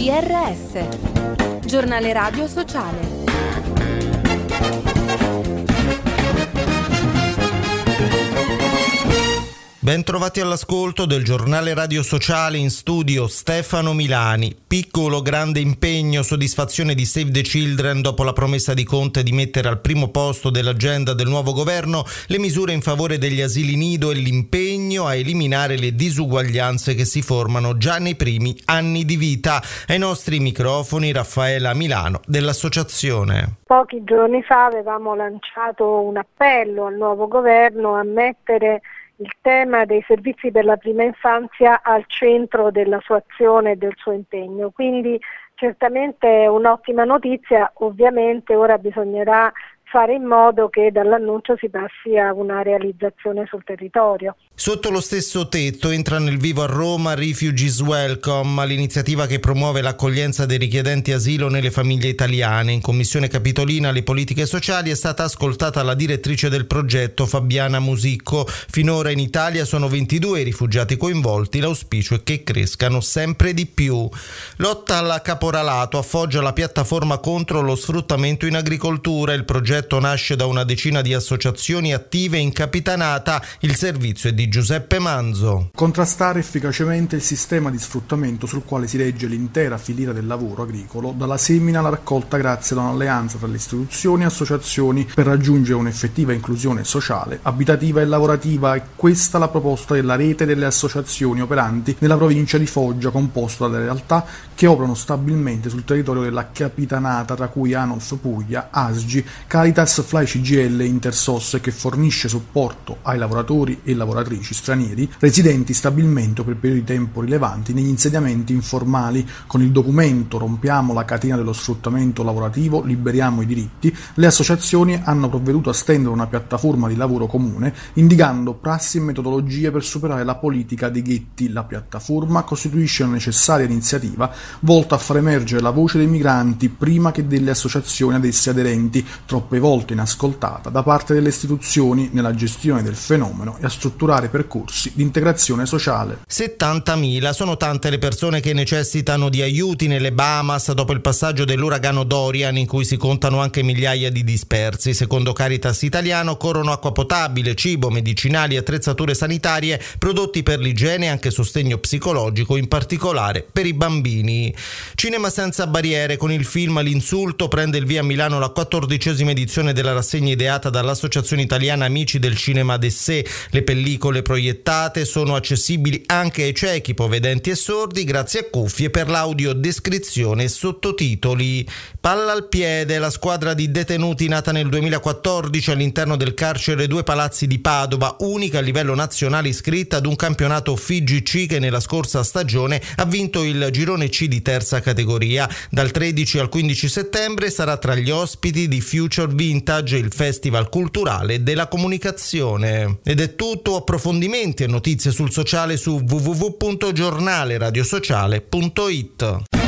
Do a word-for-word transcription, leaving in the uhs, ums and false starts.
G R S, Giornale Radio Sociale. Ben trovati all'ascolto del Giornale Radio Sociale, in studio Stefano Milani. Piccolo grande impegno, soddisfazione di Save the Children dopo la promessa di Conte di mettere al primo posto dell'agenda del nuovo governo le misure in favore degli asili nido e l'impegno a eliminare le disuguaglianze che si formano già nei primi anni di vita. Ai nostri microfoni Raffaella Milano dell'associazione. Pochi giorni fa avevamo lanciato un appello al nuovo governo a mettere il tema dei servizi per la prima infanzia al centro della sua azione e del suo impegno. Quindi certamente è un'ottima notizia, ovviamente ora bisognerà fare in modo che dall'annuncio si passi a una realizzazione sul territorio. Sotto lo stesso tetto entra nel vivo a Roma Refugees Welcome, l'iniziativa che promuove l'accoglienza dei richiedenti asilo nelle famiglie italiane. In Commissione Capitolina alle politiche sociali è stata ascoltata la direttrice del progetto Fabiana Musicco. Finora in Italia sono ventidue i rifugiati coinvolti, l'auspicio è che crescano sempre di più. Lotta al caporalato affoggia la piattaforma contro lo sfruttamento in agricoltura. Il progetto nasce da una decina di associazioni attive in capitanata. Il servizio è di Giuseppe Manzo. Contrastare efficacemente il sistema di sfruttamento sul quale si regge l'intera filiera del lavoro agricolo, dalla semina alla raccolta, grazie ad un'alleanza tra le istituzioni e associazioni per raggiungere un'effettiva inclusione sociale, abitativa e lavorativa. È questa la proposta della rete delle associazioni operanti nella provincia di Foggia, composta dalle realtà che operano stabilmente sul territorio della capitanata, tra cui Anof Puglia, A S G I, Caritas, Fly C G L e Intersos, che fornisce supporto ai lavoratori e lavoratrici stranieri residenti stabilmente o per periodi di tempo rilevanti negli insediamenti informali. Con il documento Rompiamo la catena dello sfruttamento lavorativo, liberiamo i diritti, le associazioni hanno provveduto a stendere una piattaforma di lavoro comune, indicando prassi e metodologie per superare la politica dei ghetti. La piattaforma costituisce una necessaria iniziativa volta a far emergere la voce dei migranti prima che delle associazioni ad esse aderenti, troppe volte inascoltata da parte delle istituzioni nella gestione del fenomeno, e a strutturare percorsi di integrazione sociale. settantamila sono tante le persone che necessitano di aiuti nelle Bahamas dopo il passaggio dell'uragano Dorian, in cui si contano anche migliaia di dispersi. Secondo Caritas Italiano occorrono acqua potabile, cibo, medicinali, attrezzature sanitarie, prodotti per l'igiene e anche sostegno psicologico, in particolare per i bambini. Cinema senza barriere. Con il film L'insulto prende il via a Milano la quattordicesima edizione della rassegna ideata dall'Associazione Italiana Amici del Cinema d'Essè. Le pellicole proiettate sono accessibili anche ai ciechi, ipovedenti e sordi grazie a cuffie per l'audiodescrizione e sottotitoli. Palla al piede. La squadra di detenuti nata nel duemilaquattordici all'interno del carcere Due Palazzi di Padova, unica a livello nazionale iscritta ad un campionato F I G C che nella scorsa stagione ha vinto il girone C di terza categoria. Dal tredici al quindici settembre sarà tra gli ospiti di Future Vintage, il festival culturale della comunicazione. Ed è tutto. Approfondimenti e notizie sul sociale su w w w punto giornale radio sociale punto it.